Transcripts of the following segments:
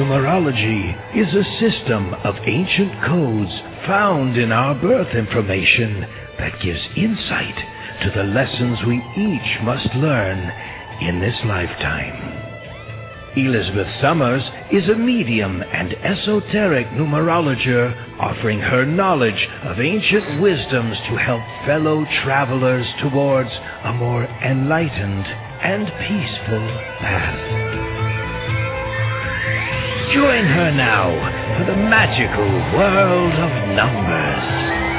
numerology is a system of ancient codes found in our birth information that gives insight to the lessons we each must learn in this lifetime. Elizabeth Summers is a medium and esoteric numerologer offering her knowledge of ancient wisdoms to help fellow travelers towards a more enlightened and peaceful path. Join her now for the magical world of numbers.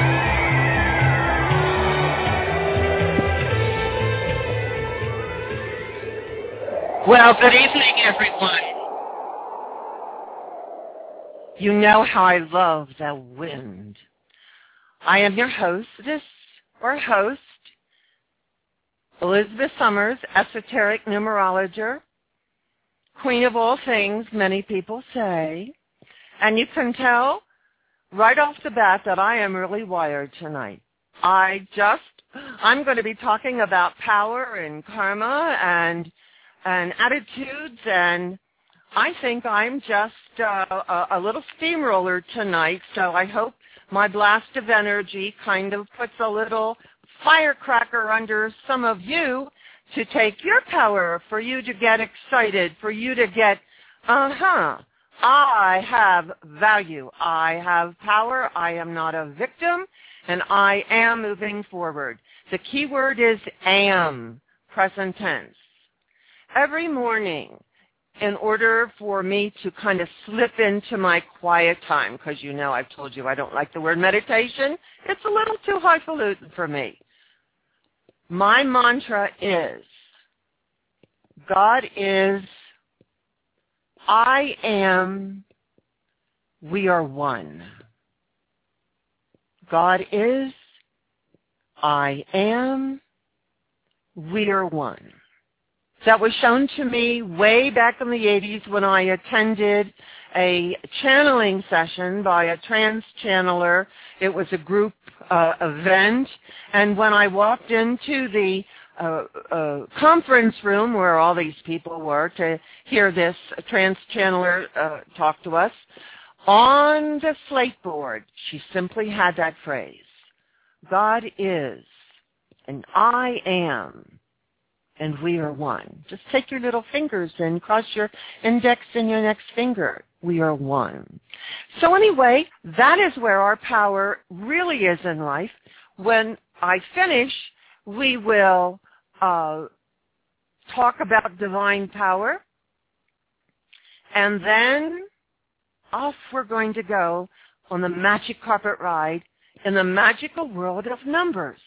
Well, good evening, everyone. You know how I love the wind. I am your hostess, Elizabeth Summers, esoteric numerologer, queen of all things, many people say. And you can tell right off the bat that I am really wired tonight. I'm going to be talking about power and karma and attitudes, and I think I'm just a little steamroller tonight, so I hope my blast of energy kind of puts a little firecracker under some of you to take your power, for you to get excited, for you to get, I have value, I have power, I am not a victim, and I am moving forward. The key word is am, present tense. Every morning, in order for me to kind of slip into my quiet time, because you know I've told you I don't like the word meditation, it's a little too highfalutin for me. My mantra is, God is, I am, we are one. God is, I am, we are one. That was shown to me way back in the 80s when I attended a channeling session by a trance channeler. It was a group event, and when I walked into the conference room where all these people were to hear this trance channeler talk to us, on the slate board, she simply had that phrase, God is, and I am, and we are one. Just take your little fingers and cross your index and your next finger. We are one. So anyway, that is where our power really is in life. When I finish, we will talk about divine power. And then off we're going to go on the magic carpet ride in the magical world of numbers.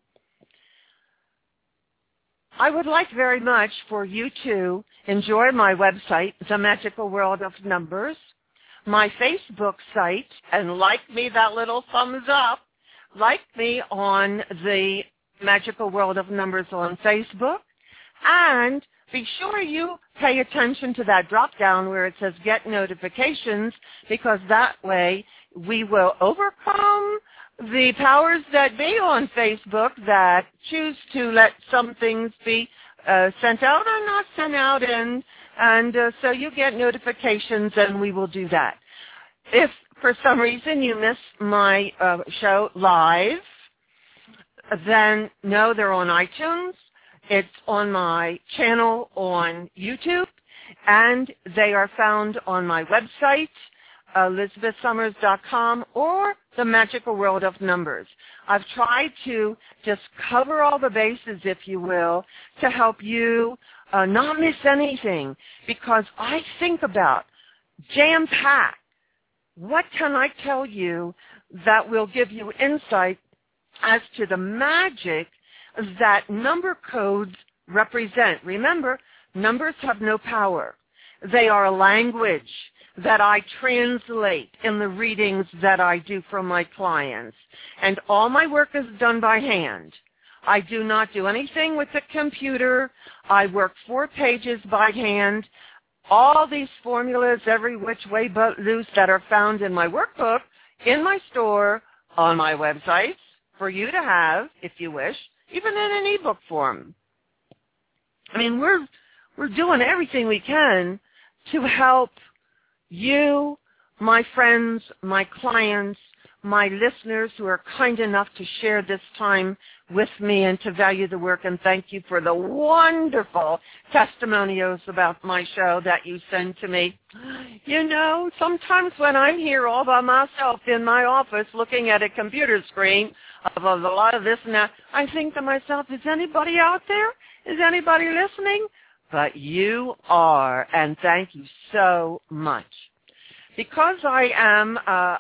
I would like very much for you to enjoy my website, The Magical World of Numbers, my Facebook site, and like me, that little thumbs up, like me on the Magical World of Numbers on Facebook, and be sure you pay attention to that drop-down where it says Get Notifications, because that way we will overcome the powers that be on Facebook that choose to let some things be sent out or not sent out, and so you get notifications, and we will do that. If for some reason you miss my show live, then know they're on iTunes. It's on my channel on YouTube, and they are found on my website, ElizabethSummers.com, or The Magical World of Numbers. I've tried to just cover all the bases, if you will, to help you not miss anything, because I think about jam-packed. What can I tell you that will give you insight as to the magic that number codes represent? Remember, numbers have no power. They are a language that I translate in the readings that I do for my clients. And all my work is done by hand. I do not do anything with the computer. I work 4 pages by hand. All these formulas, every which way but loose, that are found in my workbook, in my store, on my website, for you to have, if you wish, even in an ebook form. I mean, we're doing everything we can to help you, my friends, my clients, my listeners who are kind enough to share this time with me and to value the work, and thank you for the wonderful testimonials about my show that you send to me. You know, sometimes when I'm here all by myself in my office looking at a computer screen of a lot of this and that, I think to myself, is anybody out there? Is anybody listening? But you are, and thank you so much. Because I am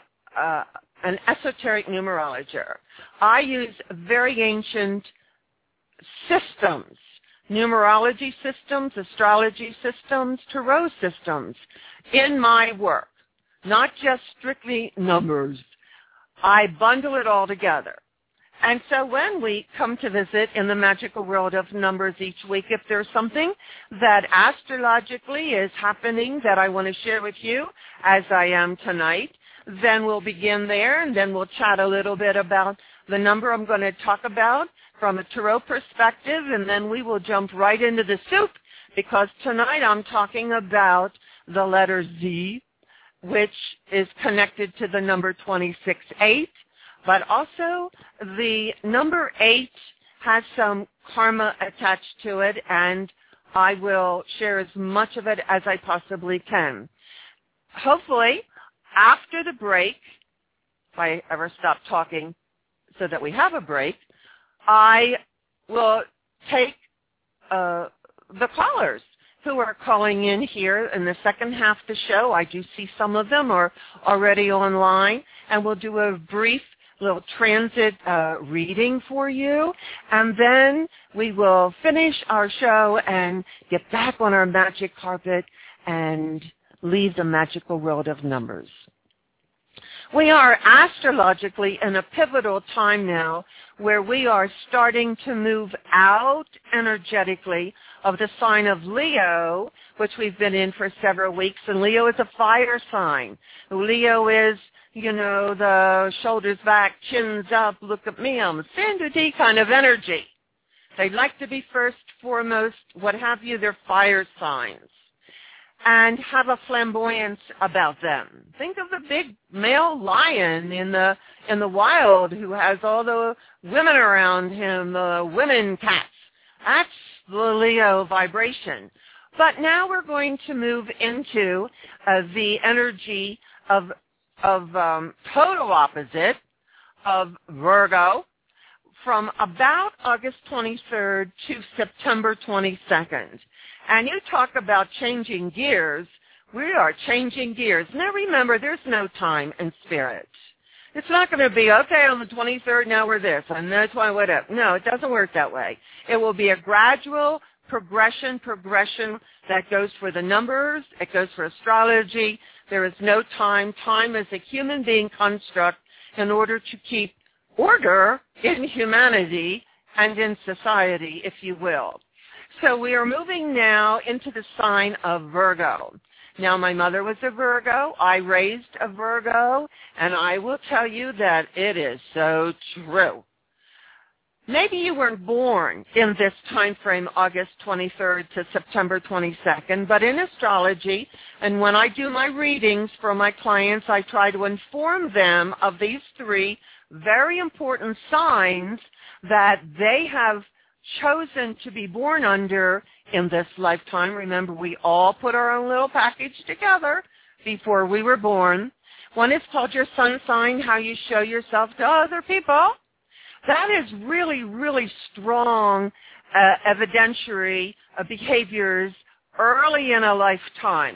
an esoteric numerologer, I use very ancient systems, numerology systems, astrology systems, tarot systems in my work, not just strictly numbers. I bundle it all together. And so when we come to visit in the magical world of numbers each week, if there's something that astrologically is happening that I want to share with you, as I am tonight, then we'll begin there, and then we'll chat a little bit about the number I'm going to talk about from a tarot perspective, and then we will jump right into the soup, because tonight I'm talking about the letter Z, which is connected to the number 26-8. But also, the number 8 has some karma attached to it, and I will share as much of it as I possibly can. Hopefully, after the break, if I ever stop talking so that we have a break, I will take the callers who are calling in here in the second half of the show. I do see some of them are already online, and we'll do a brief little transit reading for you, and then we will finish our show and get back on our magic carpet and leave the magical world of numbers. We are astrologically in a pivotal time now where we are starting to move out energetically of the sign of Leo, which we've been in for several weeks, and Leo is a fire sign. Leo is, you know, the shoulders back, chins up, look at me, I'm a Sandy kind of energy. They like to be first, foremost, what have you, they're fire signs, and have a flamboyance about them. Think of the big male lion in the wild who has all the women around him, the women cats. That's the Leo vibration. But now we're going to move into the energy of total opposite of Virgo from about August 23rd to September 22nd. And you talk about changing gears. We are changing gears. Now remember, there's no time in spirit. It's not going to be, okay, on the 23rd, now we're this, and that's why whatever. No, it doesn't work that way. It will be a gradual progression that goes for the numbers. It goes for astrology. There is no time. Time is a human being construct in order to keep order in humanity and in society, if you will. So we are moving now into the sign of Virgo. Now, my mother was a Virgo. I raised a Virgo, and I will tell you that it is so true. Maybe you weren't born in this time frame, August 23rd to September 22nd, but in astrology, and when I do my readings for my clients, I try to inform them of these three very important signs that they have chosen to be born under in this lifetime. Remember, we all put our own little package together before we were born. One is called your sun sign, how you show yourself to other people. That is really, really strong evidentiary behaviors early in a lifetime.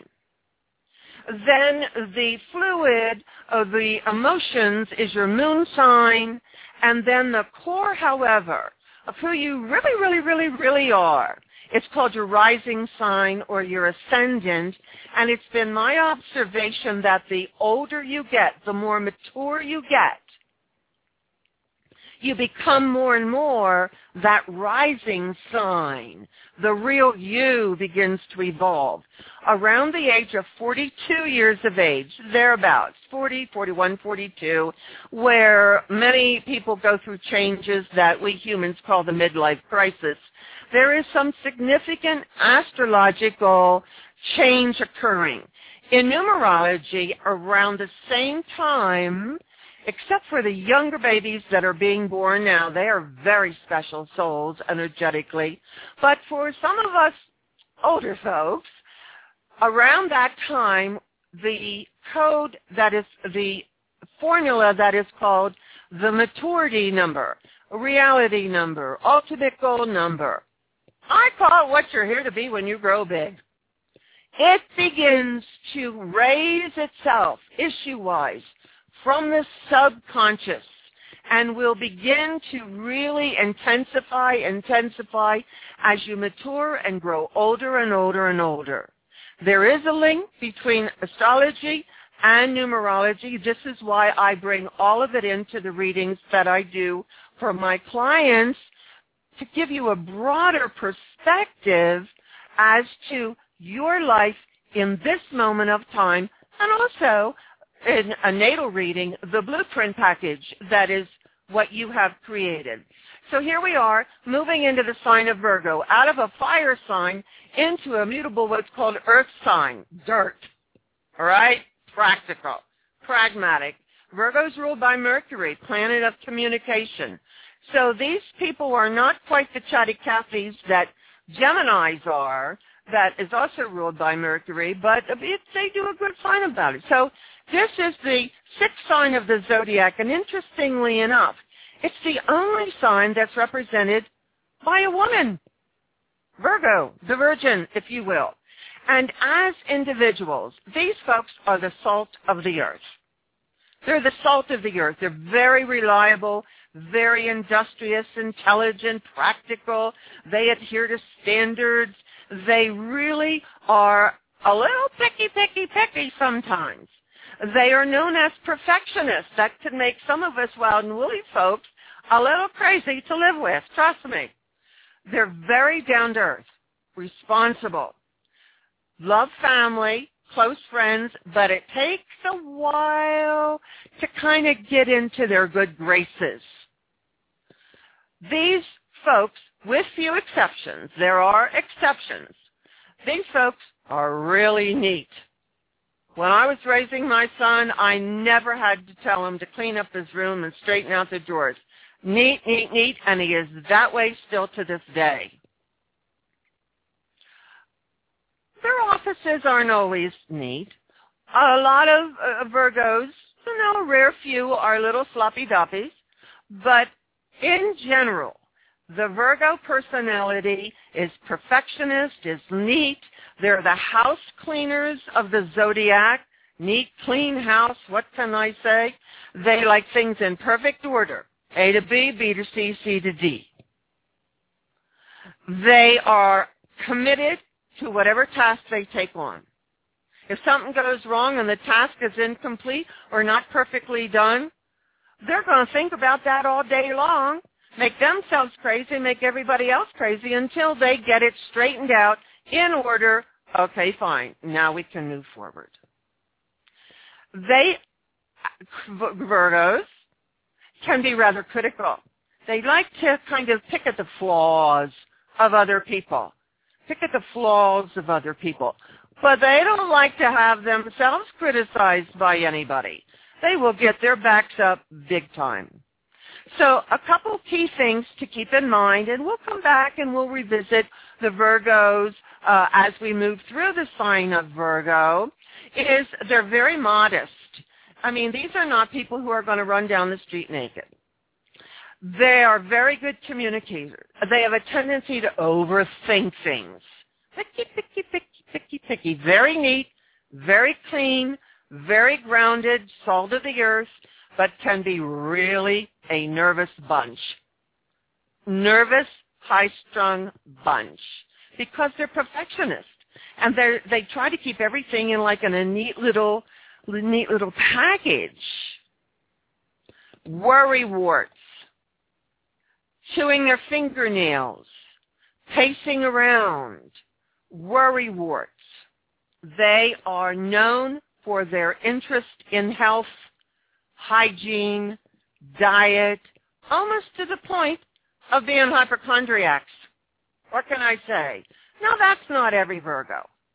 Then the fluid of the emotions is your moon sign, and then the core, however, of who you really, really, really, really are. It's called your rising sign or your ascendant, and it's been my observation that the older you get, the more mature you get, you become more and more that rising sign. The real you begins to evolve. Around the age of 42 years of age, thereabouts, 40, 41, 42, where many people go through changes that we humans call the midlife crisis, there is some significant astrological change occurring. In numerology, around the same time, except for the younger babies that are being born now, they are very special souls energetically. But for some of us older folks, around that time, the code that is the formula that is called the maturity number, reality number, ultimate goal number. I call it what you're here to be when you grow big. It begins to raise itself issue-wise from the subconscious and will begin to really intensify as you mature and grow older and older and older. There is a link between astrology and numerology. This is why I bring all of it into the readings that I do for my clients, to give you a broader perspective as to your life in this moment of time, and also in a natal reading, the blueprint package that is what you have created. So here we are, moving into the sign of Virgo, out of a fire sign into a mutable, what's called earth sign, dirt. All right? Practical, pragmatic. Virgo's ruled by Mercury, planet of communication. So these people are not quite the chatty Cathys that Geminis are, that is also ruled by Mercury, but they do a good sign about it. So this is the sixth sign of the zodiac, and interestingly enough, it's the only sign that's represented by a woman. Virgo, the Virgin, if you will. And as individuals, these folks are the salt of the earth. They're the salt of the earth. They're very reliable, very industrious, intelligent, practical. They adhere to standards. They really are a little picky sometimes. They are known as perfectionists. That can make some of us wild and woolly folks a little crazy to live with. Trust me. They're very down to earth, responsible, love family, close friends, but it takes a while to kind of get into their good graces. These folks, with few exceptions, there are exceptions, these folks are really neat. When I was raising my son, I never had to tell him to clean up his room and straighten out the drawers. Neat, and he is that way still to this day. Their offices aren't always neat. A lot of Virgos, a rare few, are little sloppy doppies, but in general, the Virgo personality is perfectionist, is neat. They're the house cleaners of the zodiac. Neat, clean house, what can I say? They like things in perfect order. A to B, B to C, C to D. They are committed to whatever task they take on. If something goes wrong and the task is incomplete or not perfectly done, they're going to think about that all day long, make themselves crazy, make everybody else crazy until they get it straightened out in order. Okay, fine. Now we can move forward. Virgos can be rather critical. They like to kind of pick at the flaws of other people. Pick at the flaws of other people. But they don't like to have themselves criticized by anybody. They will get their backs up big time. So a couple key things to keep in mind, and we'll come back and we'll revisit the Virgos as we move through the sign of Virgo, is they're very modest. I mean, these are not people who are going to run down the street naked. They are very good communicators. They have a tendency to overthink things. Picky. Very neat, very clean, very grounded, salt of the earth, but can be really a nervous bunch. Nervous, high-strung bunch. Because they're perfectionists. And they try to keep everything in like in a neat little package. Worrywarts. Chewing their fingernails. Pacing around. Worrywarts. They are known for their interest in health, hygiene, diet, almost to the point of being hypochondriacs. What can I say? Now, that's not every Virgo.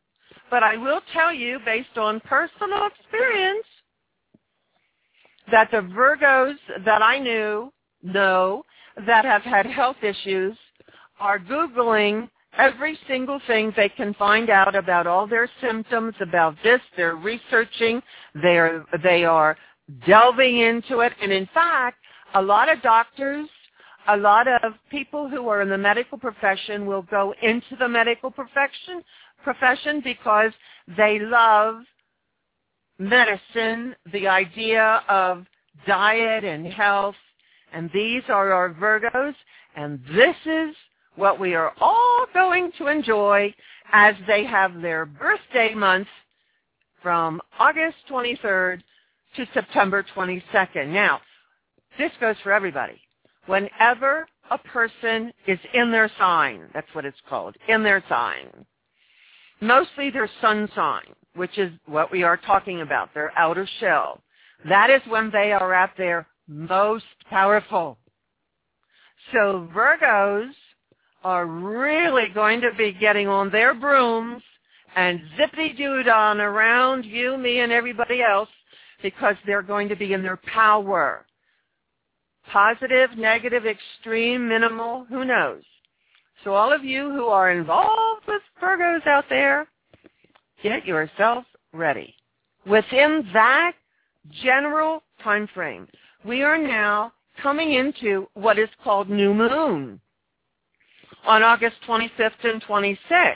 But I will tell you, based on personal experience, that the Virgos that I know that have had health issues are Googling every single thing they can find out about all their symptoms, about this. They're researching. They are delving into it. And in fact, a lot of doctors, a lot of people who are in the medical profession will go into the medical profession because they love medicine, the idea of diet and health. And these are our Virgos. And this is what we are all going to enjoy as they have their birthday month from August 23rd to September 22nd. Now, this goes for everybody. Whenever a person is in their sign, that's what it's called, in their sign, mostly their sun sign, which is what we are talking about, their outer shell. That is when they are at their most powerful. So Virgos are really going to be getting on their brooms and zippity-doo-dah around you, me, and everybody else because they're going to be in their power. Positive, negative, extreme, minimal, who knows? So all of you who are involved with Virgos out there, get yourself ready. Within that general time frame, we are now coming into what is called new moon on August 25th and 26th.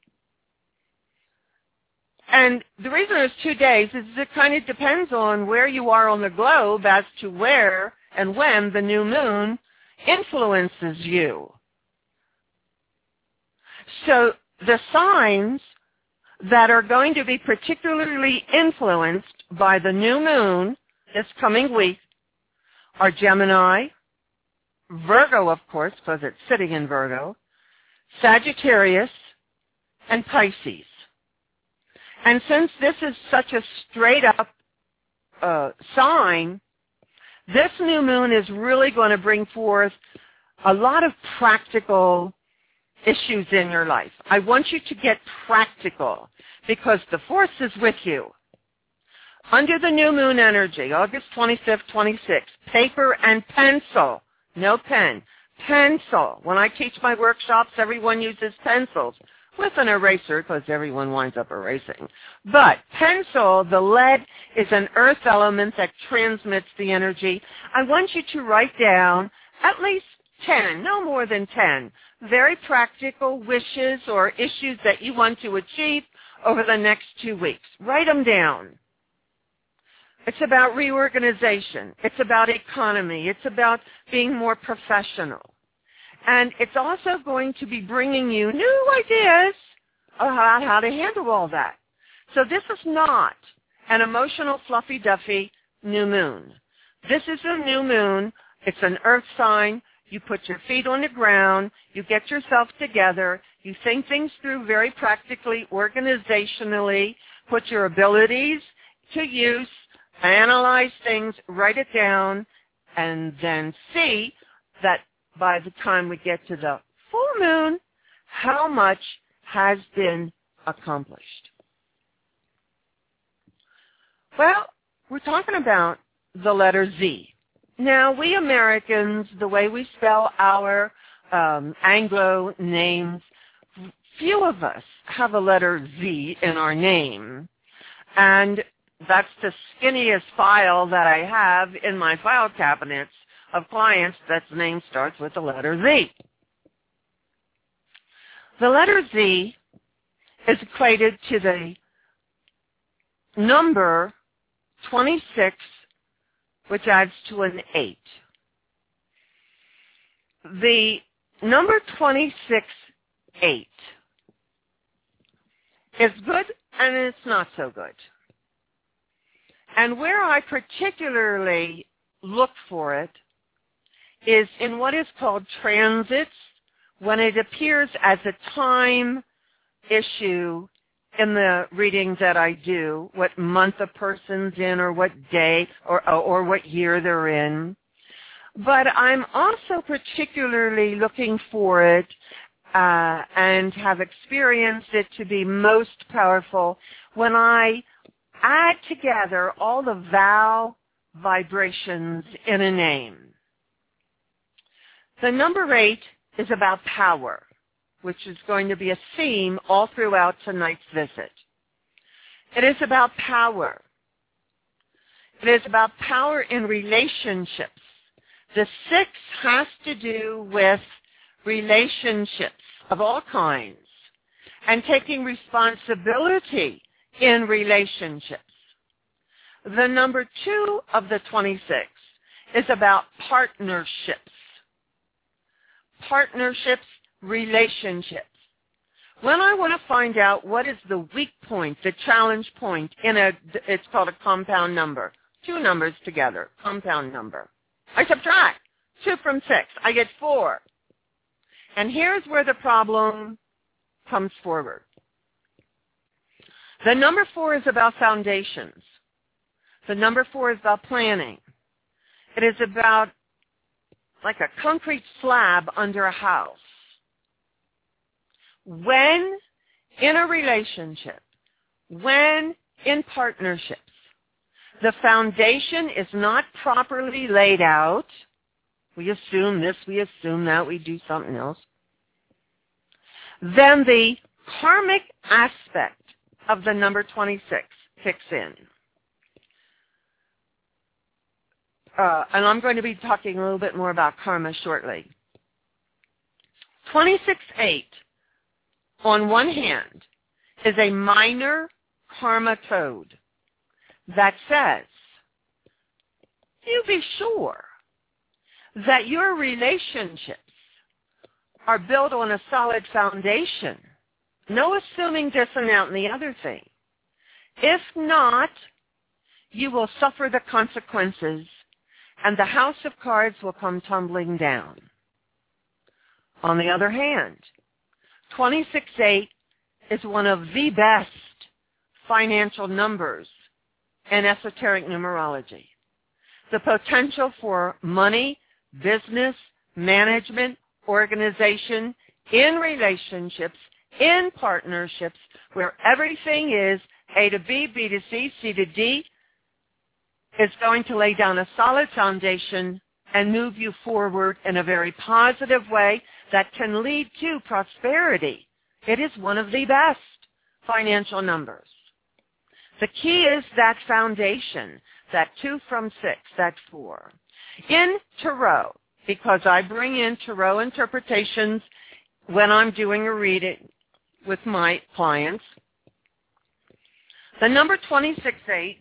And the reason there's 2 days is it kind of depends on where you are on the globe as to where and when the new moon influences you. So the signs that are going to be particularly influenced by the new moon this coming week are Gemini, Virgo, of course, because it's sitting in Virgo, Sagittarius, and Pisces. And since this is such a straight-up sign, this new moon is really going to bring forth a lot of practical issues in your life. I want you to get practical because the force is with you. Under the new moon energy, August 25th, 26th, paper and pencil, no pen, pencil. When I teach my workshops, everyone uses pencils with an eraser because everyone winds up erasing. But pencil, the lead, is an earth element that transmits the energy. I want you to write down at least 10, no more than 10, very practical wishes or issues that you want to achieve over the next 2 weeks. Write them down. It's about reorganization. It's about economy. It's about being more professional. And it's also going to be bringing you new ideas about how to handle all that. So this is not an emotional fluffy-duffy new moon. This is a new moon. It's an earth sign. You put your feet on the ground. You get yourself together. You think things through very practically, organizationally. Put your abilities to use. Analyze things. Write it down. And then see that by the time we get to the full moon, how much has been accomplished. Well, we're talking about the letter Z. Now, we Americans, the way we spell our Anglo names, few of us have a letter Z in our name. And that's the skinniest file that I have in my file cabinets of clients that's name starts with the letter Z. The letter Z is equated to the number 26, which adds to an 8. The number 26, 8 is good and it's not so good. And where I particularly look for it is in what is called transits, when it appears as a time issue in the readings that I do, what month a person's in or what day or what year they're in. But I'm also particularly looking for it and have experienced it to be most powerful when I add together all the vowel vibrations in a name. The number 8 is about power, which is going to be a theme all throughout tonight's visit. It is about power. It is about power in relationships. The 6 has to do with relationships of all kinds and taking responsibility in relationships. The number 2 of the 26 is about partnerships. Partnerships, relationships. When I want to find out what is the weak point, the challenge point it's called a compound number. 2 numbers together, compound number. I subtract 2 from 6. I get 4. And here's where the problem comes forward. The number 4 is about foundations. The number 4 is about planning. It is about like a concrete slab under a house. When in a relationship, when in partnerships, the foundation is not properly laid out, we assume this, we assume that, we do something else, then the karmic aspect of the number 26 kicks in. And I'm going to be talking a little bit more about karma shortly. 26-8, on one hand, is a minor karma code that says, you be sure that your relationships are built on a solid foundation. No assuming this and that and the other thing. If not, you will suffer the consequences and the house of cards will come tumbling down. On the other hand, 26-8 is one of the best financial numbers in esoteric numerology. The potential for money, business, management, organization, in relationships, in partnerships, where everything is A to B, B to C, C to D, is going to lay down a solid foundation and move you forward in a very positive way that can lead to prosperity. It is one of the best financial numbers. The key is that foundation, that 2 from 6, that 4. In Tarot, because I bring in Tarot interpretations when I'm doing a reading with my clients, the number 26-8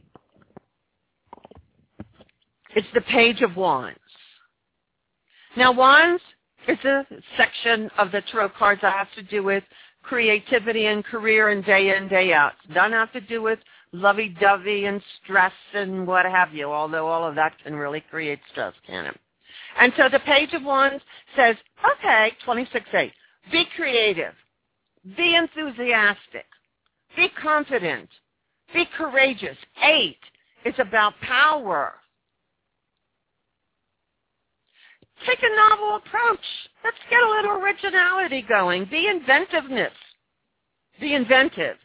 is the Page of Wands. Now, Wands is a section of the Tarot cards that has to do with creativity and career and day in, day out. It doesn't have to do with lovey-dovey and stress and what have you, although all of that can really create stress, can it? And so the Page of Wands says, okay, 26-8, be creative, be enthusiastic, be confident, be courageous. 8 is about power. Take a novel approach. Let's get a little originality going. Be inventiveness. Be inventive.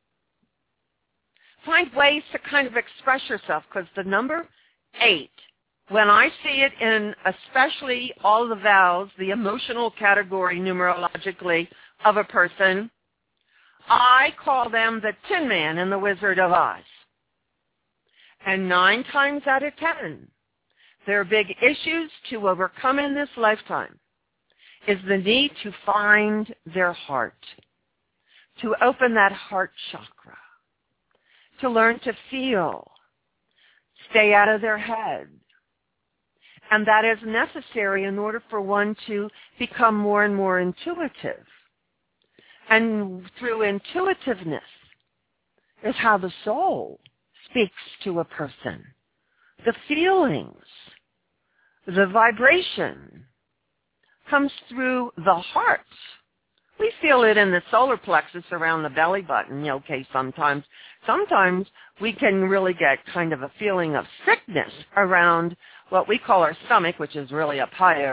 Find ways to kind of express yourself, because the number 8, when I see it in especially all the vowels, the emotional category numerologically of a person, I call them the Tin Man and the Wizard of Oz. And 9 times out of 10, their big issues to overcome in this lifetime is the need to find their heart, to open that heart chakra, to learn to feel, stay out of their head. And that is necessary in order for one to become more and more intuitive. And through intuitiveness is how the soul speaks to a person. The feelings, the vibration comes through the heart. We feel it in the solar plexus around the belly button, okay, sometimes. Sometimes we can really get kind of a feeling of sickness around what we call our stomach, which is really up higher,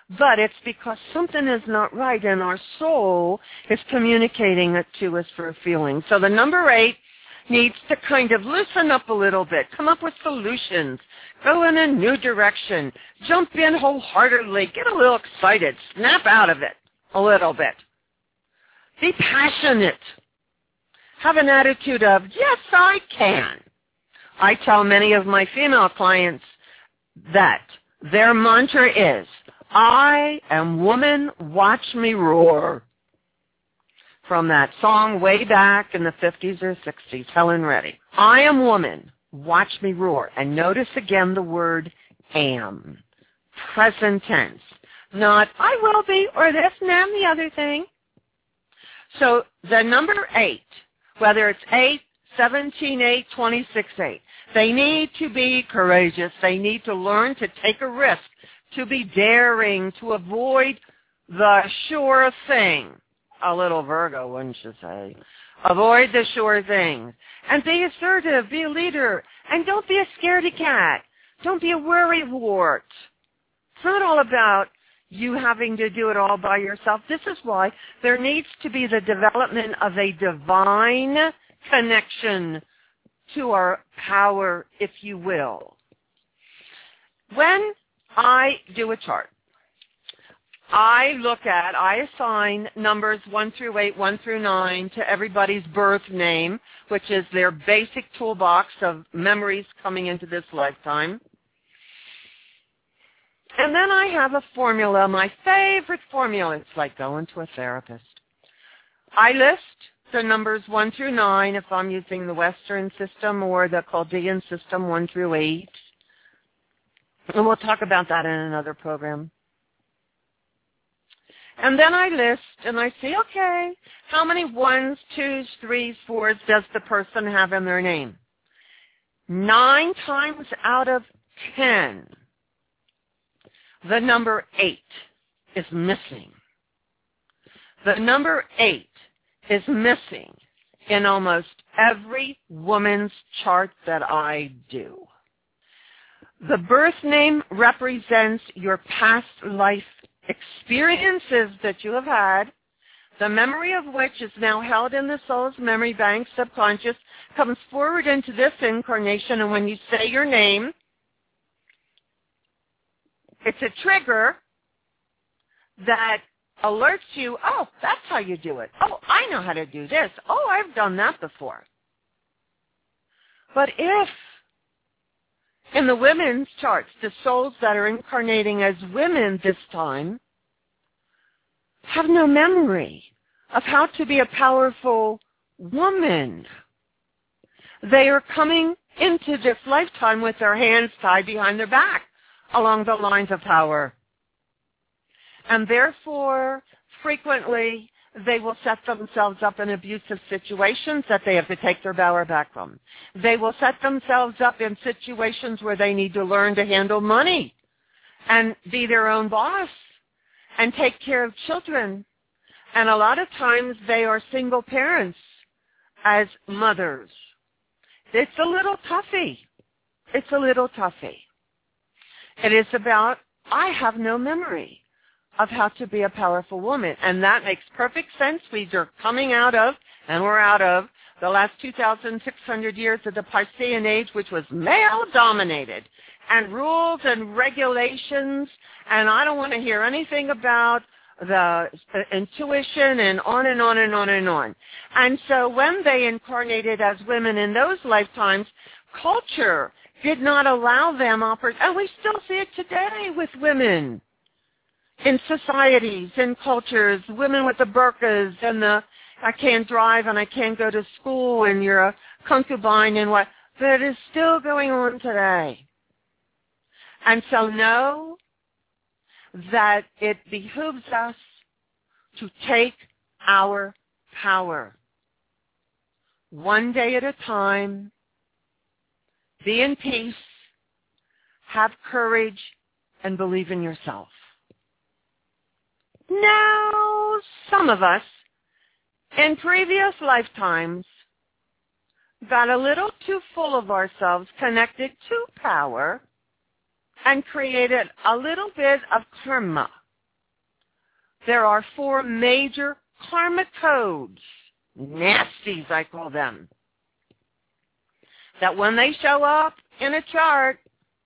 But it's because something is not right and our soul is communicating it to us for a feeling. So the number 8 needs to kind of loosen up a little bit, come up with solutions, go in a new direction, jump in wholeheartedly, get a little excited, snap out of it a little bit. Be passionate. Have an attitude of, yes, I can. I tell many of my female clients that their mantra is, I am woman, watch me roar. From that song way back in the 50s or 60s, Helen Reddy. I am woman, watch me roar. And notice again the word am. Present tense. Not I will be or this and that and the other thing. So the number 8, whether it's 8, 17, 8, 26, 8, they need to be courageous. They need to learn to take a risk, to be daring, to avoid the sure thing. A little Virgo, wouldn't you say? Avoid the sure things. And be assertive, be a leader. And don't be a scaredy cat. Don't be a worrywart. It's not all about you having to do it all by yourself. This is why there needs to be the development of a divine connection to our power, if you will. When I do a chart, I assign numbers 1 through 8, 1 through 9 to everybody's birth name, which is their basic toolbox of memories coming into this lifetime. And then I have a formula, my favorite formula. It's like going to a therapist. I list the numbers 1 through 9 if I'm using the Western system or the Chaldean system 1 through 8. And we'll talk about that in another program. And then I list and I say, okay, how many 1s, 2s, 3s, 4s does the person have in their name? 9 times out of 10, the number 8 is missing. The number 8 is missing in almost every woman's chart that I do. The birth name represents your past life experiences that you have had, the memory of which is now held in the soul's memory bank, subconscious, comes forward into this incarnation, and when you say your name, it's a trigger that alerts you, oh, that's how you do it. Oh, I know how to do this. Oh, I've done that before. But if in the women's charts, the souls that are incarnating as women this time have no memory of how to be a powerful woman. They are coming into this lifetime with their hands tied behind their back along the lines of power. And therefore, frequently, they will set themselves up in abusive situations that they have to take their power back from. They will set themselves up in situations where they need to learn to handle money and be their own boss and take care of children. And a lot of times they are single parents as mothers. It's a little toughy. It's a little toughy. It is about, I have no memory of how to be a powerful woman. And that makes perfect sense. We are coming out of, and we're out of, the last 2,600 years of the Piscean Age, which was male-dominated, and rules and regulations, and I don't want to hear anything about the intuition and on and on and on and on. And so when they incarnated as women in those lifetimes, culture did not allow them, and we still see it today with women. In societies, in cultures, women with the burqas and the I can't drive and I can't go to school and you're a concubine and what, that is still going on today. And so know that it behooves us to take our power one day at a time, be in peace, have courage, and believe in yourself. Now, some of us, in previous lifetimes, got a little too full of ourselves, connected to power, and created a little bit of karma there are 4 major karma codes, nasties I call them, that when they show up in a chart,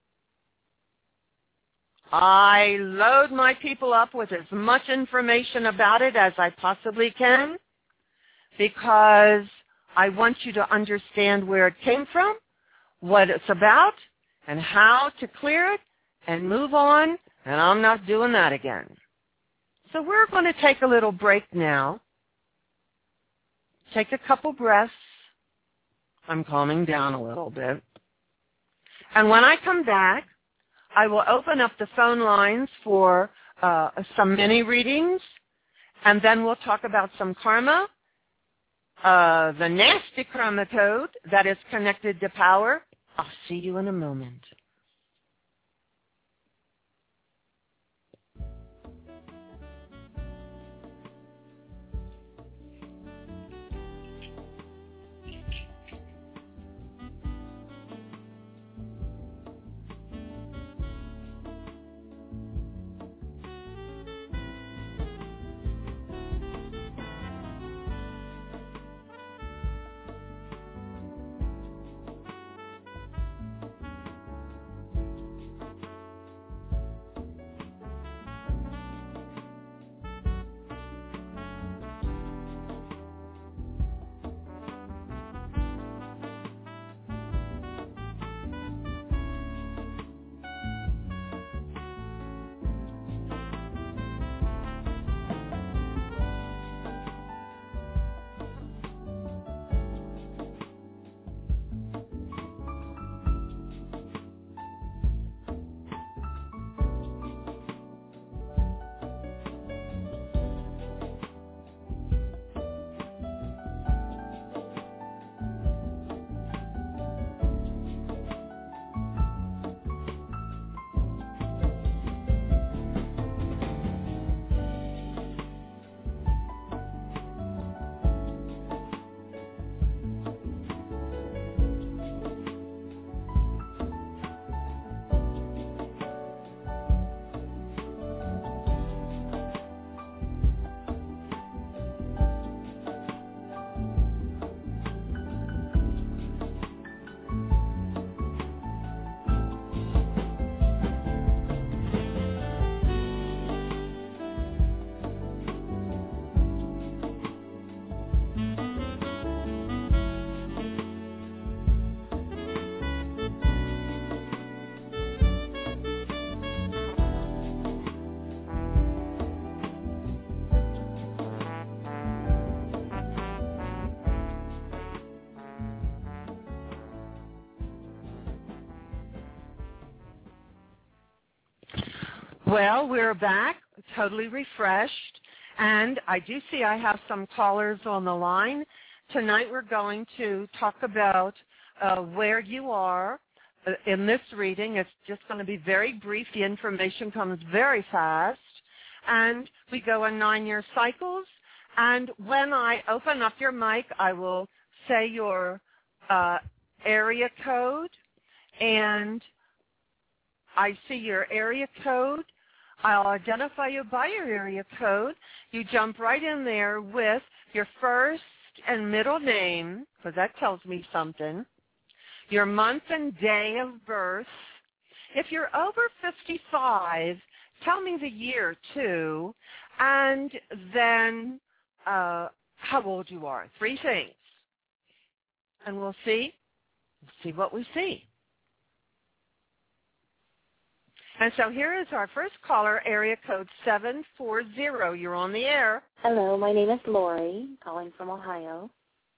I load my people up with as much information about it as I possibly can, because I want you to understand where it came from, what it's about, and how to clear it and move on, and I'm not doing that again. So we're going to take a little break now. Take a couple breaths. I'm calming down a little bit. And when I come back, I will open up the phone lines for some mini readings, and then we'll talk about some karma, the nasty karma code that is connected to power. I'll see you in a moment. Well, we're back, totally refreshed, and I do see I have some callers on the line. Tonight we're going to talk about where you are in this reading. It's just going to be very brief. The information comes very fast, and we go in 9-year cycles. And when I open up your mic, I will say your area code, and I see your area code. I'll identify you by your area code. You jump right in there with your first and middle name, because that tells me something, your month and day of birth. If you're over 55, tell me the year, too, and then how old you are. 3 things. And we'll see what we see. And so here is our first caller, area code 740. You're on the air. Hello, my name is Lori, calling from Ohio.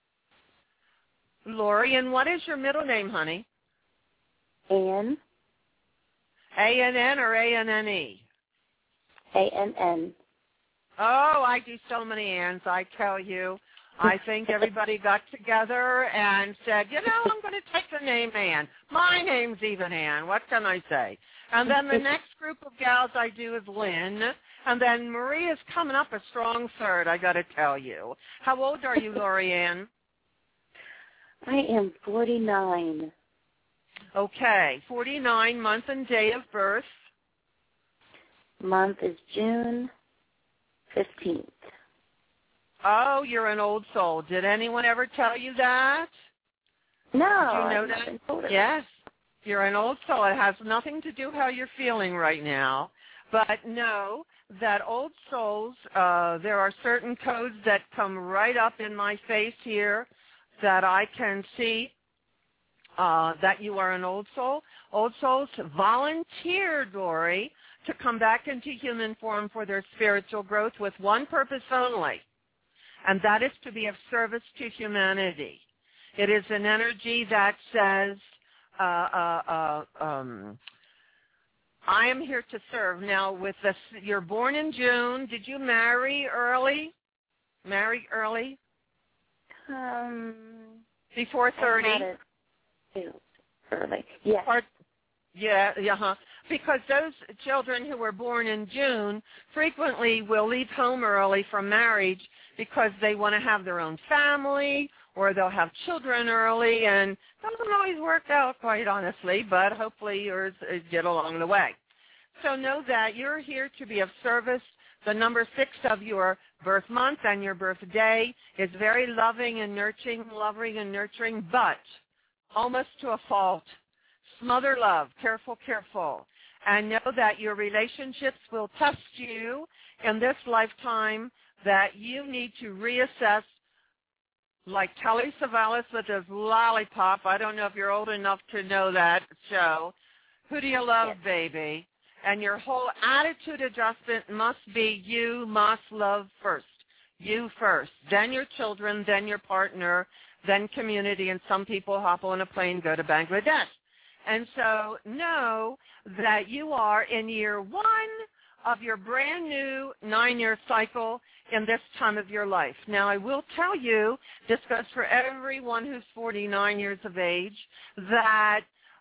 Lori, and what is your middle name, honey? Ann. A-N-N or A-N-N-E? A-N-N. Oh, I do so many Anns, I tell you. I think everybody got together and said, I'm going to take the name Ann. My name's even Ann. What can I say? And then the next group of gals I do is Lynn. And then Maria's coming up a strong third, I got to tell you. How old are you, Lori Ann? I am 49. Okay, 49, month and day of birth. Month is June. 15th. Oh, you're an old soul. Did anyone ever tell you that? No. Did you know I've that? been told it. Yes. You're an old soul. It has nothing to do how you're feeling right now. But know that old souls, there are certain codes that come right up in my face here that I can see that you are an old soul. Old souls volunteer, Dory, to come back into human form for their spiritual growth with one purpose only, and that is to be of service to humanity. It is an energy that says, I am here to serve. Now, with this, you're born in June. Did you marry early? Marry early? Before 30? I had it early. Yes. Yeah. Because those children who were born in June frequently will leave home early from marriage because they want to have their own family, or they'll have children early, and doesn't always work out, quite honestly, but hopefully yours get along the way. So know that you're here to be of service. The number 6 of your birth month and your birthday is very loving and nurturing, but almost to a fault. Smother love, careful. And know that your relationships will test you in this lifetime, that you need to reassess, like Telly Savalas with his Lollipop. I don't know if you're old enough to know that show. Who do you love, baby? And your whole attitude adjustment must be you must love first. You first. Then your children, then your partner, then community, and some people hop on a plane, go to Bangladesh. And so know that you are in year 1 of your brand new 9-year cycle in this time of your life. Now, I will tell you, this goes for everyone who's 49 years of age, that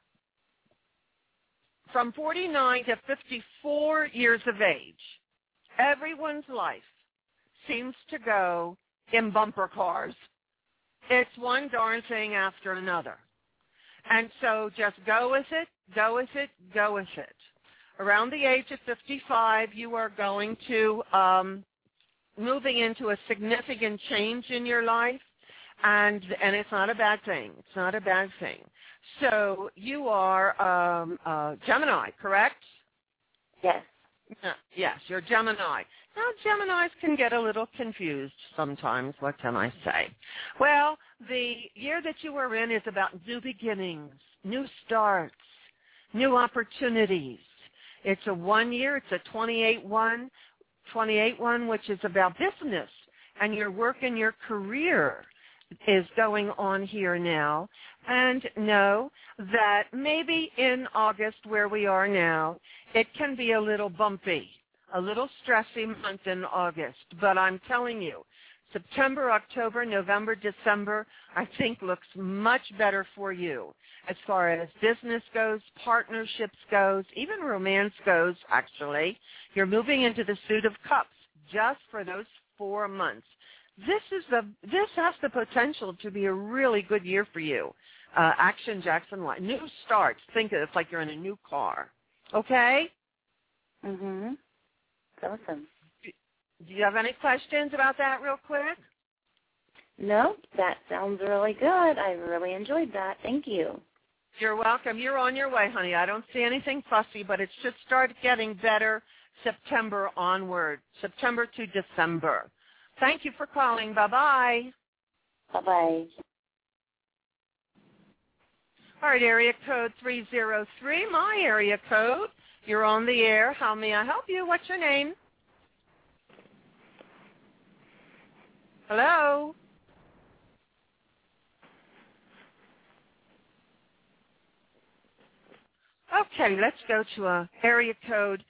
from 49 to 54 years of age, everyone's life seems to go in bumper cars. It's one darn thing after another. And so just go with it. Around the age of 55, you are going to moving into a significant change in your life, and it's not a bad thing. So you are Gemini, correct? Yes. Yes, you're Gemini. Now, Geminis can get a little confused sometimes. What can I say? Well, the year that you are in is about new beginnings, new starts, new opportunities. It's a 1 year. It's a 28-1, which is about business, and your work and your career is going on here now. And know that maybe in August, where we are now, it can be a little bumpy, a little stressy month in August. But I'm telling you, September, October, November, December, I think looks much better for you as far as business goes, partnerships goes, even romance goes, actually. You're moving into the Suit of Cups just for those 4 months. This has the potential to be a really good year for you. Action Jackson, new starts. Think of it, it's like you're in a new car. Okay? Mhm. Awesome. Do you have any questions about that real quick? No, that sounds really good. I really enjoyed that. Thank you. You're welcome. You're on your way, honey. I don't see anything fussy, but it should start getting better September onward, September to December. Thank you for calling. Bye-bye. Bye-bye. All right, area code 303, my area code. You're on the air. How may I help you? What's your name? Hello? Okay, let's go to area code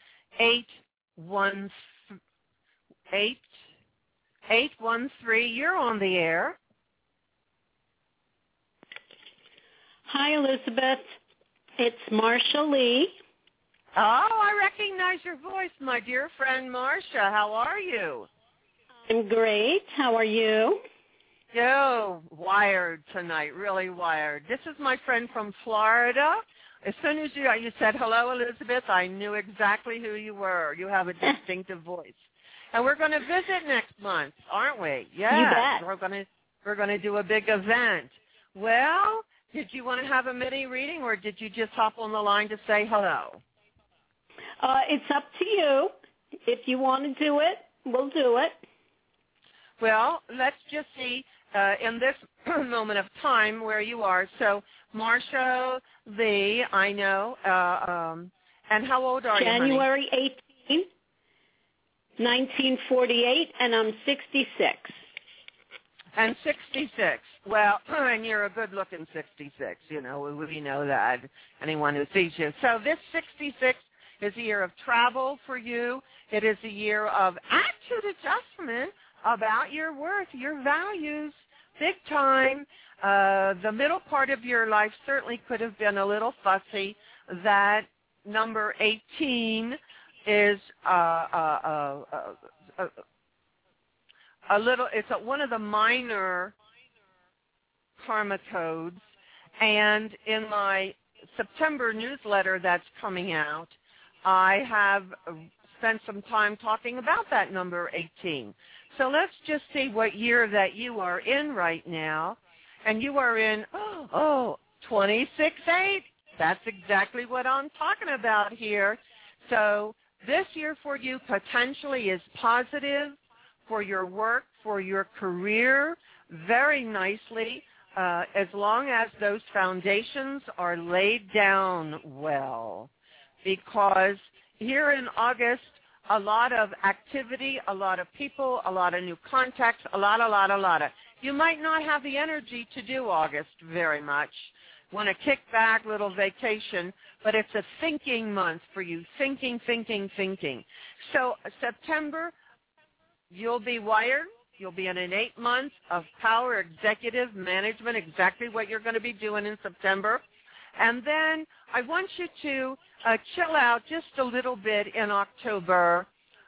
813. You're on the air. Hi, Elizabeth. It's Marsha Lee. Oh, I recognize your voice, my dear friend Marsha. How are you? I'm great. How are you? Oh, wired tonight, really wired. This is my friend from Florida. As soon as you said, hello, Elizabeth, I knew exactly who you were. You have a distinctive voice. And we're going to visit next month, aren't we? Yes. You bet. We're going to do a big event. Well, did you want to have a mini reading, or did you just hop on the line to say hello? It's up to you. If you want to do it, we'll do it. Well, let's just see in this moment of time where you are. So, Marsha Lee, I know. And how old are you, honey? January 18, 1948, and I'm 66. And 66. Well, and you're a good-looking 66. You know, we know that, anyone who sees you. So this 66 is a year of travel for you. It is a year of attitude adjustment about your worth, your values, big time. The middle part of your life certainly could have been a little fussy. That number 18 is a little, it's one of the minor karma codes. And in my September newsletter that's coming out, I have spent some time talking about that number 18. So let's just see what year that you are in right now. And you are in, 26-8. That's exactly what I'm talking about here. So this year for you potentially is positive for your work, for your career, very nicely, as long as those foundations are laid down well. Because here in August, a lot of activity, a lot of people, a lot of new contacts, a lot of. You might not have the energy to do August very much. Want to kick back, little vacation, but it's a thinking month for you. Thinking. So September, you'll be wired. You'll be in an 8 months of power, executive management, exactly what you're going to be doing in September. And then I want you to chill out just a little bit in October,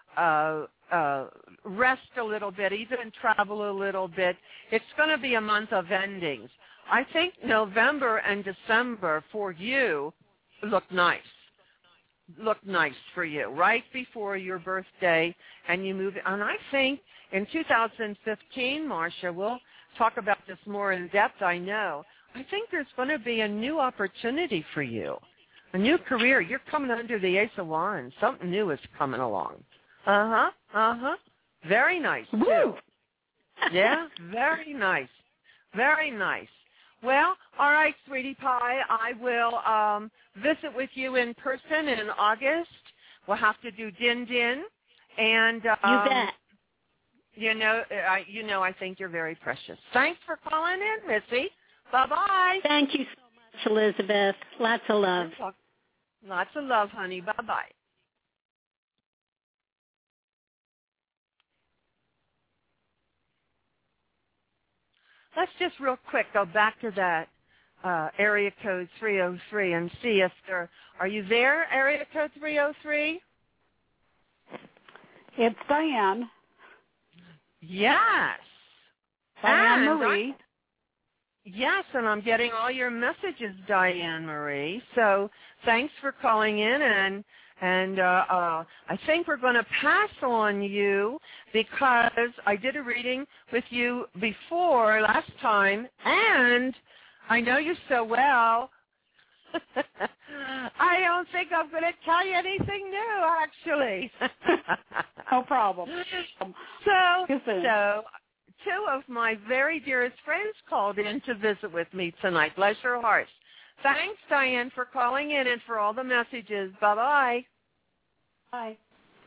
rest a little bit, even travel a little bit. It's going to be a month of endings. I think November and December for you look nice. Look nice for you, right before your birthday, and you move. And I think in 2015, Marsha, we'll talk about this more in depth, I know. I think there's going to be a new opportunity for you, a new career. You're coming under the Ace of Wands. Something new is coming along. Very nice, too. Woo! Yeah, very nice. Very nice. Well, all right, sweetie pie, I will visit with you in person in August. We'll have to do Din. And you bet. I think you're very precious. Thanks for calling in, Missy. Bye-bye. Thank you so much, Elizabeth. Lots of love. Lots of love, honey. Bye-bye. Let's just real quick go back to that area code 303 and see if are you there, area code 303? It's Diane. Yes. Diane Marie. Yes, and I'm getting all your messages, Diane Marie. So thanks for calling in, and I think we're going to pass on you because I did a reading with you before last time, and I know you so well. I don't think I'm going to tell you anything new, actually. No problem. So two of my very dearest friends called in to visit with me tonight. Bless your hearts. Thanks, Diane, for calling in and for all the messages. Bye-bye. Bye.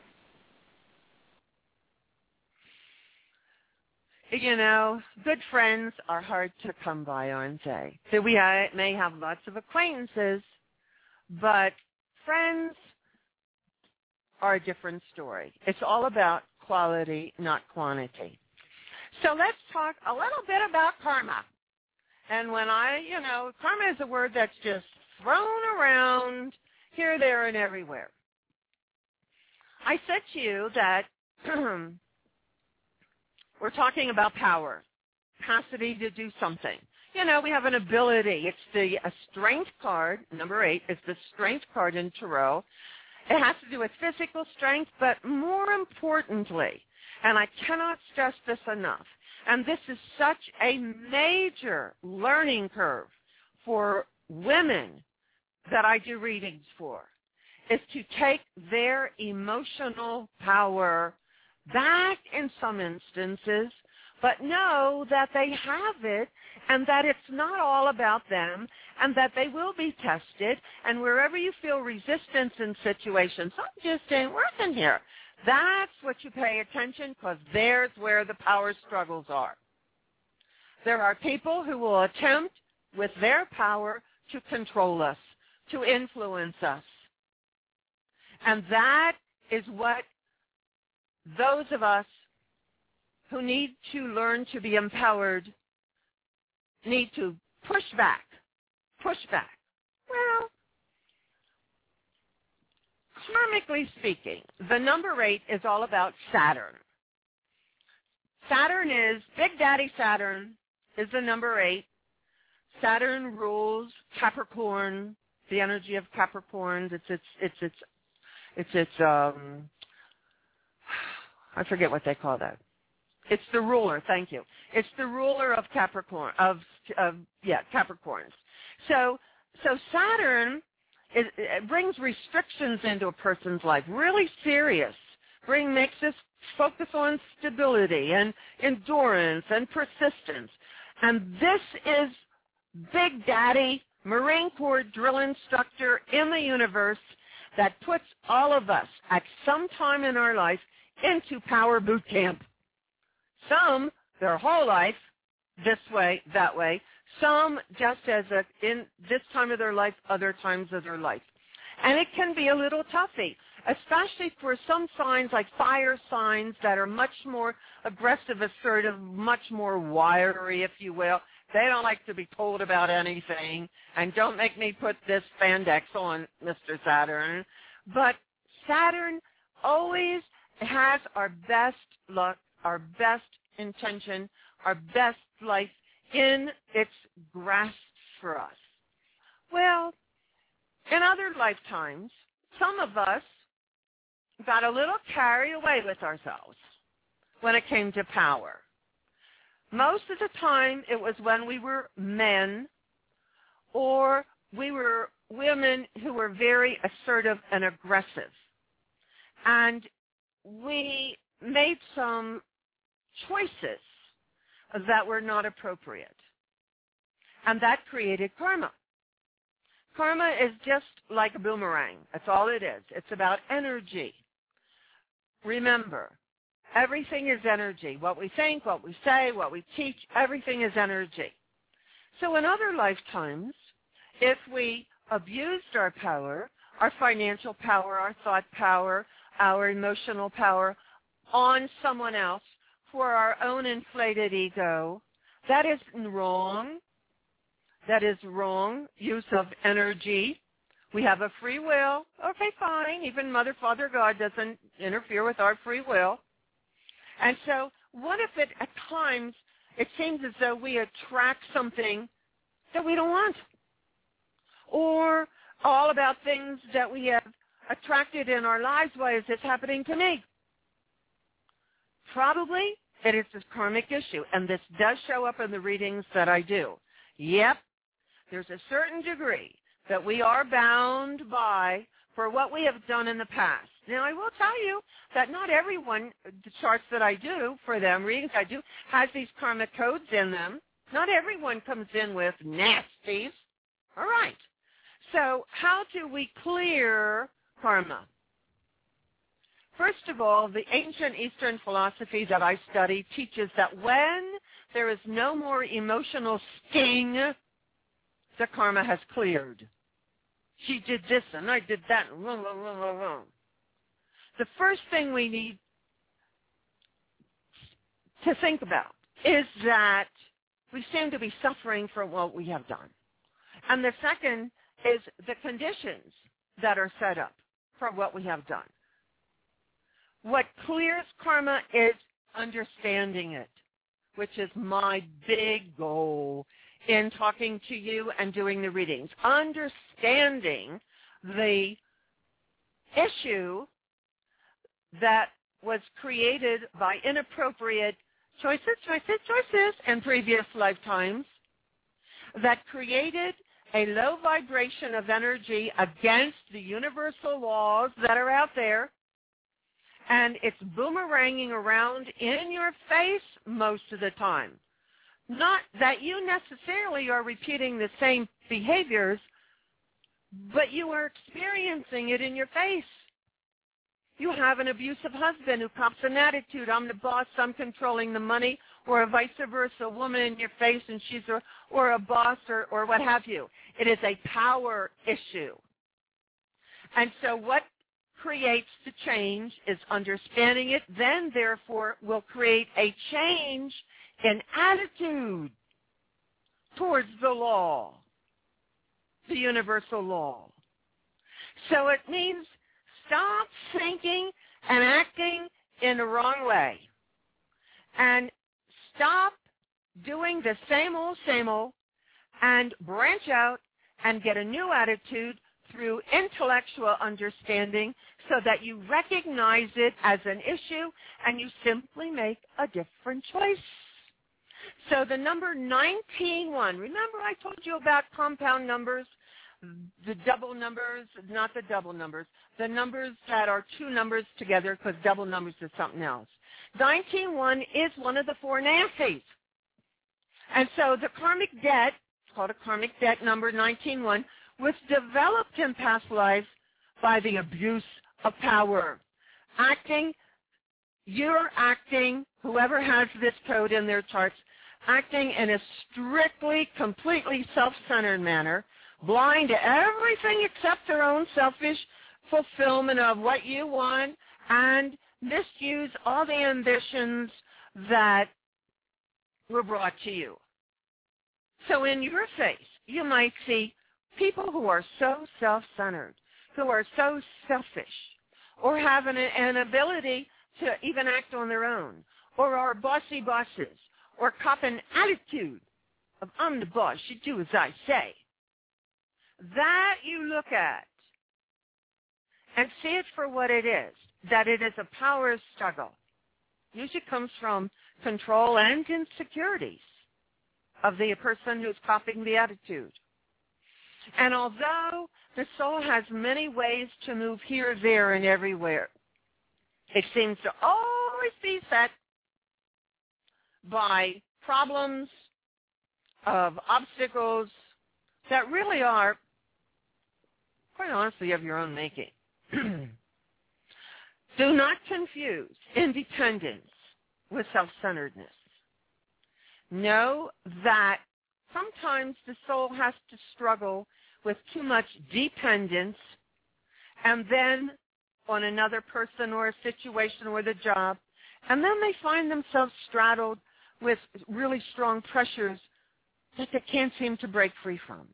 You know, good friends are hard to come by, aren't they? So we may have lots of acquaintances, but friends are a different story. It's all about quality, not quantity. So let's talk a little bit about karma. And when karma is a word that's just thrown around here, there, and everywhere. I said to you that we're talking about power, capacity to do something. You know, we have an ability. It's the strength card, number 8, is the strength card in Tarot. It has to do with physical strength, but more importantly, And I cannot stress this enough. And this is such a major learning curve for women that I do readings for, is to take their emotional power back in some instances, but know that they have it and that it's not all about them and that they will be tested. And wherever you feel resistance in situations, something just ain't working here. That's what you pay attention, because there's where the power struggles are. There are people who will attempt with their power to control us, to influence us. And that is what those of us who need to learn to be empowered need to push back. Push back. Well, karmically speaking, the number 8 is all about Saturn. Saturn is, Big Daddy Saturn is the number 8. Saturn rules Capricorn, the energy of Capricorns. It's I forget what they call that. It's the ruler. Thank you. It's the ruler of Capricorn Capricorns. So Saturn it brings restrictions into a person's life, really serious. Makes us focus on stability and endurance and persistence. And this is Big Daddy, Marine Corps drill instructor in the universe that puts all of us at some time in our life into power boot camp. Some, their whole life, this way, that way. Some just in this time of their life, other times of their life. And it can be a little toughy, especially for some signs like fire signs that are much more aggressive, assertive, much more wiry, if you will. They don't like to be told about anything. And don't make me put this spandex on, Mr. Saturn. But Saturn always has our best luck, our best intention, our best life in its grasp for us. Well, in other lifetimes, some of us got a little carried away with ourselves when it came to power. Most of the time, it was when we were men or we were women who were very assertive and aggressive. And we made some choices that were not appropriate. And that created karma. Karma is just like a boomerang. That's all it is. It's about energy. Remember, everything is energy. What we think, what we say, what we teach, everything is energy. So in other lifetimes, if we abused our power, our financial power, our thought power, our emotional power on someone else for our own inflated ego, that is wrong. That is wrong use of energy. We have a free will. Okay, fine. Even Mother, Father, God doesn't interfere with our free will. And so what if at times it seems as though we attract something that we don't want? Or all about things that we have attracted in our lives. Why is this happening to me? Probably it is this karmic issue. And this does show up in the readings that I do. Yep. There's a certain degree that we are bound by for what we have done in the past. Now, I will tell you that not everyone, the charts that I do for them, readings I do, has these karmic codes in them. Not everyone comes in with nasties. All right. So how do we clear karma? First of all, the ancient Eastern philosophy that I study teaches that when there is no more emotional sting, the karma has cleared. She did this and I did that. The first thing we need to think about is that we seem to be suffering for what we have done. And the second is the conditions that are set up for what we have done. What clears karma is understanding it, which is my big goal in talking to you and doing the readings. Understanding the issue that was created by inappropriate choices in previous lifetimes that created a low vibration of energy against the universal laws that are out there, and it's boomeranging around in your face most of the time. Not that you necessarily are repeating the same behaviors, but you are experiencing it in your face. You have an abusive husband who cops an attitude, I'm the boss, I'm controlling the money, or a vice versa, a woman in your face and she's or a boss or what have you. It is a power issue. And so what creates the change is understanding it, then therefore will create a change in attitude towards the law, the universal law. So it means stop thinking and acting in the wrong way. And stop doing the same old, and branch out and get a new attitude through intellectual understanding so that you recognize it as an issue and you simply make a different choice. So the number 19-1, remember I told you about compound numbers, the double numbers, not the double numbers, the numbers that are two numbers together because double numbers is something else. 19-1 is one of the four Nancy's. And so the karmic debt, it's called a karmic debt number 19-1, was developed in past lives by the abuse of power. You're acting, whoever has this code in their charts, acting in a strictly, completely self-centered manner, blind to everything except their own selfish fulfillment of what you want, and misuse all the ambitions that were brought to you. So in your face, you might see people who are so self-centered, who are so selfish, or have an ability to even act on their own, or are bossy bosses, or cop an attitude of I'm the boss, you do as I say. That you look at and see it for what it is, that it is a power struggle. Usually comes from control and insecurities of the person who's copying the attitude. And although the soul has many ways to move here, there, and everywhere, it seems to always be set by problems of obstacles that really are, quite honestly, of your own making. Do not confuse independence with self-centeredness. Know that sometimes the soul has to struggle with too much dependence and then on another person or a situation or the job, and then they find themselves straddled with really strong pressures that they can't seem to break free from.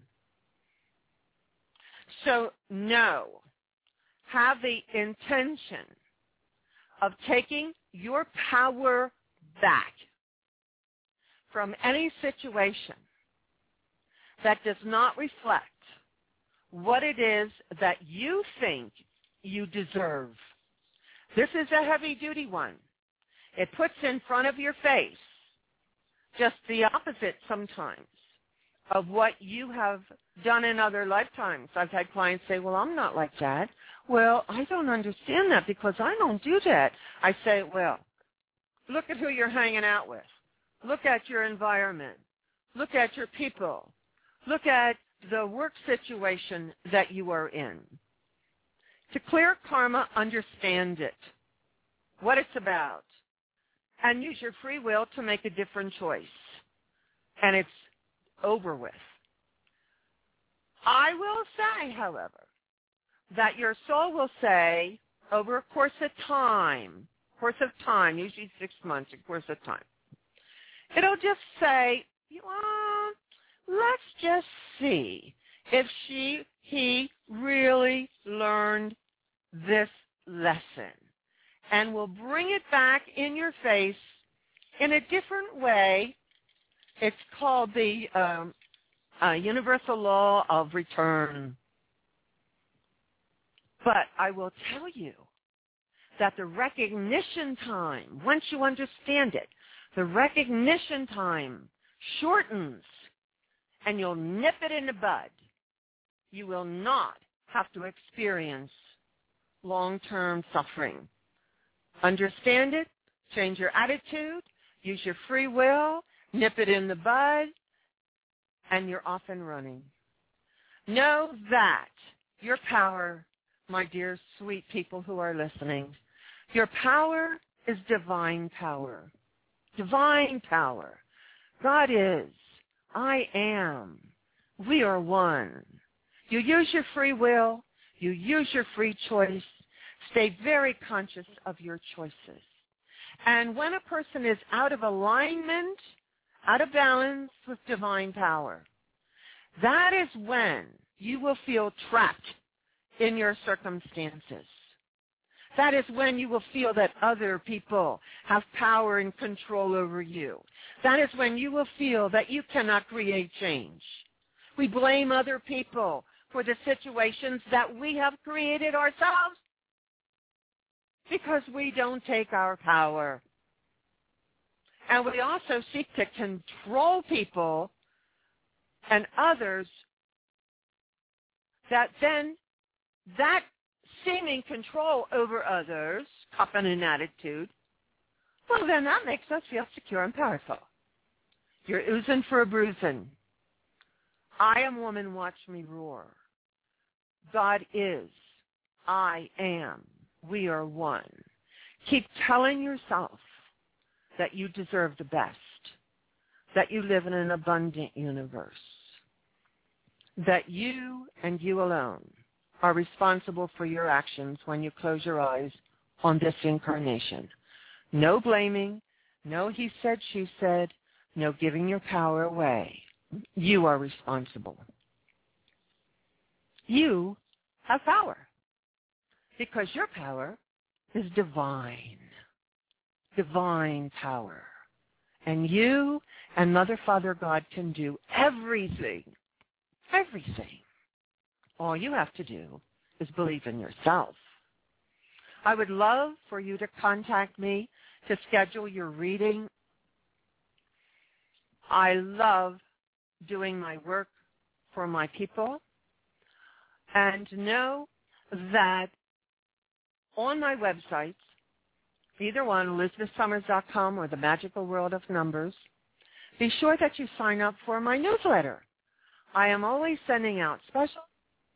So know, have the intention of taking your power back from any situation that does not reflect what it is that you think you deserve. This is a heavy-duty one. It puts in front of your face just the opposite sometimes of what you have done in other lifetimes. I've had clients say, well, I'm not like that. Well, I don't understand that because I don't do that. I say, well, look at who you're hanging out with. Look at your environment. Look at your people. Look at the work situation that you are in. To clear karma, understand it, what it's about, and use your free will to make a different choice. And it's over with. I will say, however, that your soul will say over a course of time, usually 6 months, a course of time, it'll just say, let's just see if he really learned this lesson. And we'll bring it back in your face in a different way. It's called the universal law of return. But I will tell you that the recognition time, once you understand it, the recognition time shortens, and you'll nip it in the bud. You will not have to experience long-term suffering. Understand it, change your attitude, use your free will, nip it in the bud, and you're off and running. Know that your power, my dear sweet people who are listening, your power is divine power. Divine power. God is. I am. We are one. You use your free will. You use your free choice. Stay very conscious of your choices. And when a person is out of alignment, out of balance with divine power, that is when you will feel trapped in your circumstances. That is when you will feel that other people have power and control over you. That is when you will feel that you cannot create change. We blame other people for the situations that we have created ourselves because we don't take our power. And we also seek to control people and others, that then that seeming control over others, cupping an attitude, well, then that makes us feel secure and powerful. You're oozing for a bruising. I am woman, watch me roar. God is. I am. We are one. Keep telling yourself that you deserve the best, that you live in an abundant universe, that you and you alone are responsible for your actions when you close your eyes on this incarnation. No blaming, no he said, she said, no giving your power away. You are responsible. You have power because your power is divine, divine power. And you and Mother, Father, God can do everything, everything. All you have to do is believe in yourself. I would love for you to contact me to schedule your reading. I love doing my work for my people. And know that on my websites, either one, ElizabethSummers.com or The Magical World of Numbers, be sure that you sign up for my newsletter. I am always sending out specials.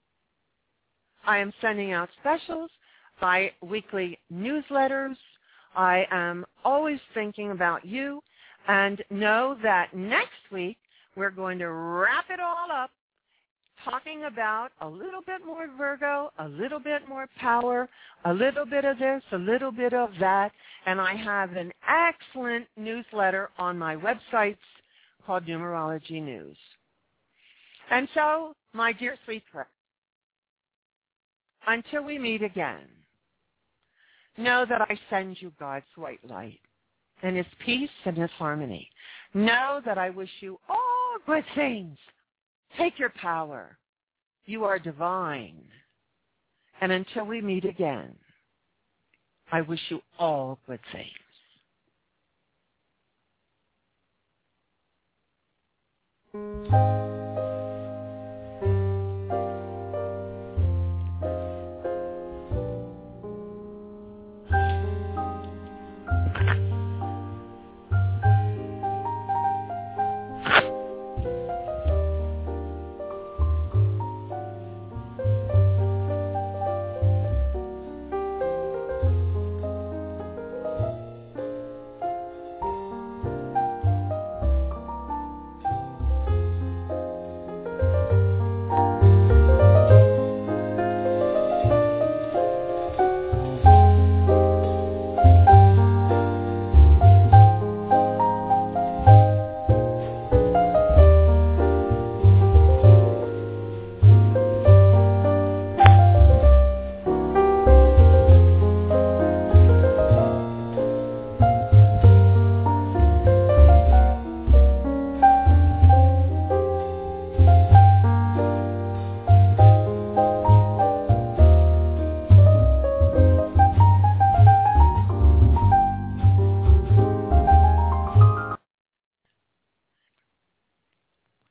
I am sending out specials, bi-weekly newsletters. I am always thinking about you. And know that next week we're going to wrap it all up talking about a little bit more Virgo, a little bit more power, a little bit of this, a little bit of that. And I have an excellent newsletter on my websites called Numerology News. And so, my dear sweet friend, until we meet again, know that I send you God's white light and his peace and his harmony. Know that I wish you all good things. Take your power. You are divine. And until we meet again, I wish you all good things.